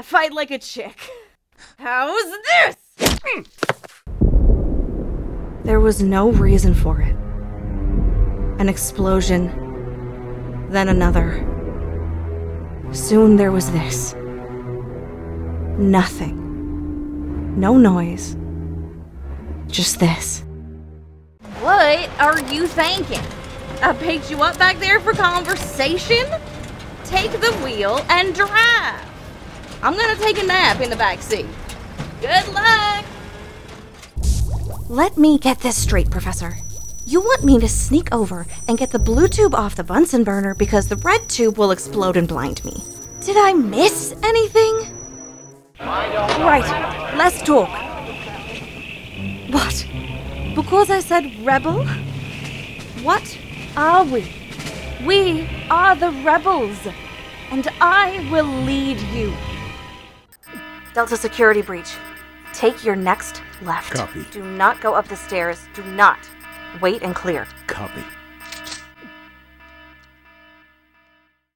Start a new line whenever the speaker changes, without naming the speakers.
fight like a chick. How's this? There was no reason for it. An explosion, then another. Soon there was this. Nothing. No noise. Just this. What are you thinking? I picked you up back there for conversation? Take the wheel and drive. I'm gonna take a nap in the back seat. Good luck! Let me get this straight, Professor. You want me to sneak over and get the blue tube off the Bunsen burner because the red tube will explode and blind me. Did I miss anything? Right, let's talk. What? Because I said rebel? What are we? We are the rebels, and I will lead you. Delta security breach. Take your next left.
Copy.
Do not go up the stairs. Do not. Wait and clear.
Copy.